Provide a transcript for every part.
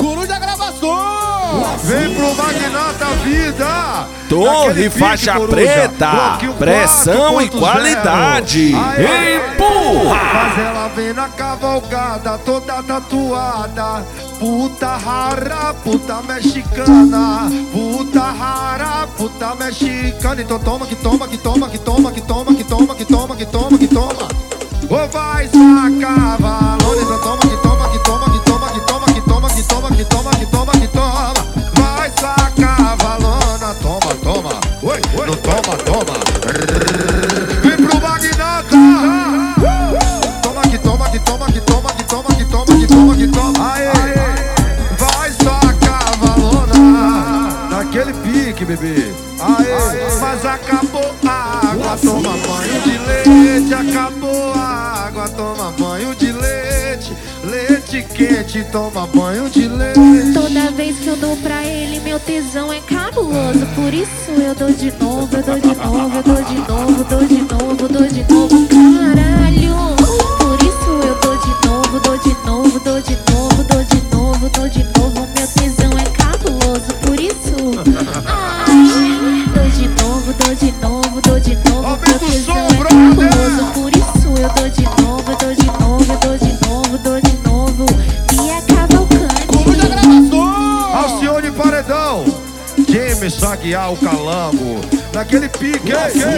Coruja Gravações! Vem pro Magnata Vida! Torre faixa preta, pressão e qualidade. Empurra! Mas ela vem na cavalgada, toda tatuada. Puta rara, puta mexicana. Puta rara, puta mexicana. Então toma, que toma, que toma, que toma, que toma, que toma, que toma, que toma, que toma. Ou vai sacar valor. Então toma, que toma, que toma, que toma, que toma, que toma, que toma, que toma, que toma, que toma. Vai sacar valona, toma, toma. Oi, oi, não toma, toma. Vem pro Magnata. Toma, que toma, que toma, que toma, que toma, que toma, que toma, que toma. Aê, vai sacar valona. Naquele pique, bebê. Aê, mas acabou a água, toma banho de leite. Acabou a água, toma banho de leite. Leite quente, toma banho de leite. Toda vez que eu dou pra ele, meu tesão é cabuloso. Por isso eu dou de novo, eu dou de novo, eu dou de novo, dou de novo, dou de novo. Caralho! Por isso eu dou de novo, dou de novo, dou de novo, dou de novo, dou de novo. Meu tesão é cabuloso, por isso. Ai, dou de novo, dou de novo, dou de novo. Meu tesão é cabuloso, por isso eu dou de novo, eu dou de novo, eu dou de novo, dou de novo. E é Cavalcante. Coruja Gravações! Alcione Paredão, James Saguiar o Calango. Naquele pique,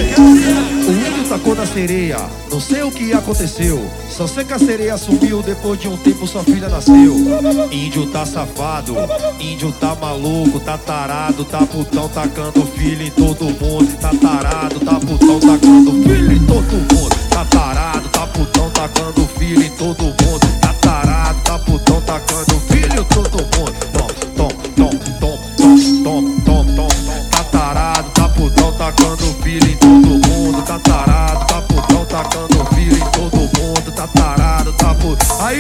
o índio tacou na sereia. Não sei o que aconteceu. Só sei que a sereia sumiu. Depois de um tempo sua filha nasceu. Índio tá safado, índio tá maluco, tá tarado, tá putão tacando filho em todo mundo. Tá tarado, tá putão tacando filho em todo mundo. Tá tarado, tá putão tacando filho em todo mundo. Tá tarado, tá putão tacando filho em todo mundo. Tom, tom, tom, tom, tom, tom, tom. Tá tarado, tá putão tacando filho em todo mundo. Tá tarado, tá putão tacando filho em todo mundo. Tá tarado, tá putão. Aí,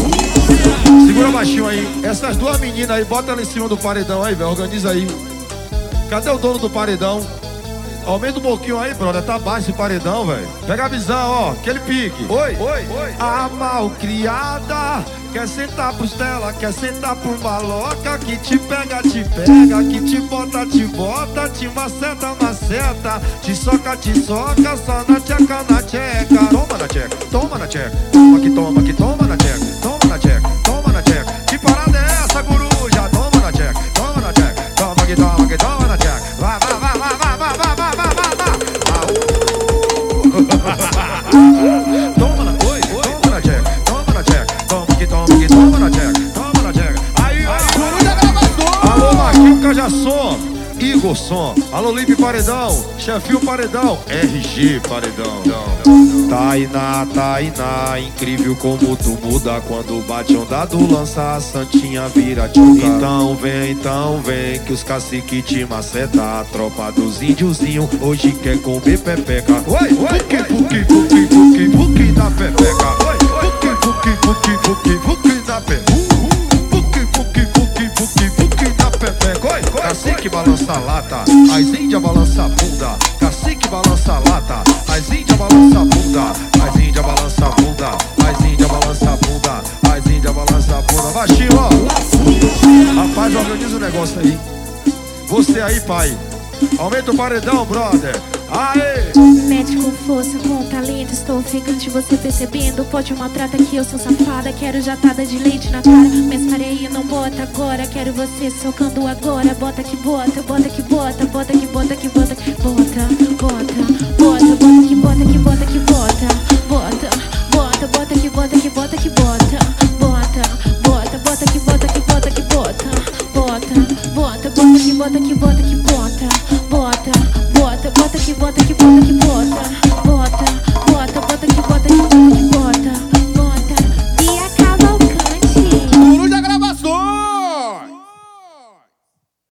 ó, segura baixinho aí. Essas duas meninas aí, bota ela em cima do paredão aí, velho. Organiza aí. Cadê o dono do paredão? Aumenta um pouquinho aí, brother. Tá baixo esse paredão, velho. Pega a visão, ó. Aquele pique. Oi, oi, oi. A malcriada quer sentar por Estela, quer sentar por maloca. Que te pega, que te bota, te maceta, maceta. Te soca, só na tcheca, na tcheca. Toma na tcheca, toma na tcheca. Toma que toma, que toma na tcheca. Toma na tcheca, toma na tcheca. Que parada é essa, coruja? Toma na tcheca, toma na tcheca. Toma que toma na tcheca. Vai, vai, vai, vai, vai, vai, vai, vai, vai, vai, vai. Toma na oi, toma na tcheca, toma na tcheca. Toma que toma na tcheca, toma na tcheca. Aí, Coruja Gravações! alô, Marquinhos Cajassom, Igor Som, alô, Lipe Paredão, Chefinho Paredão, RG Paredão. Tainá, Tainá, incrível como tu muda. Quando bate onda do lança, a santinha vira tchuca. Então vem, que os cacique te maceta. A tropa dos índiozinhos hoje quer comer pepeca. Oi, puki da pepeca. Oi, puki da pepeca. Puki da pepeca. Oi, cacique balança a lata, as índias balança a bunda. Cacique balança a lata, as índias balança a bunda. As índias balança a bunda, as índias balança a bunda. As índias balança a bunda. Baixinho, ó. Rapaz, organiza o negócio aí. Você aí, pai. Aumenta o paredão, brother. Aê! Mete com força, com talento, estou ofegante, você percebendo. Pode maltrata que eu sou safada, quero jatada de leite na cara. Mas pareia não bota agora, quero você socando agora. Bota que bota, bota que bota, bota que bota que bota, bota, bota, bota, bota que bota que bota que bota, bota, bota, bota que bota que bota que bota, bota, bota, bota que bota que bota que bota, bota, bota, bota que bota que bota que bota, bota, bota, bota que bota que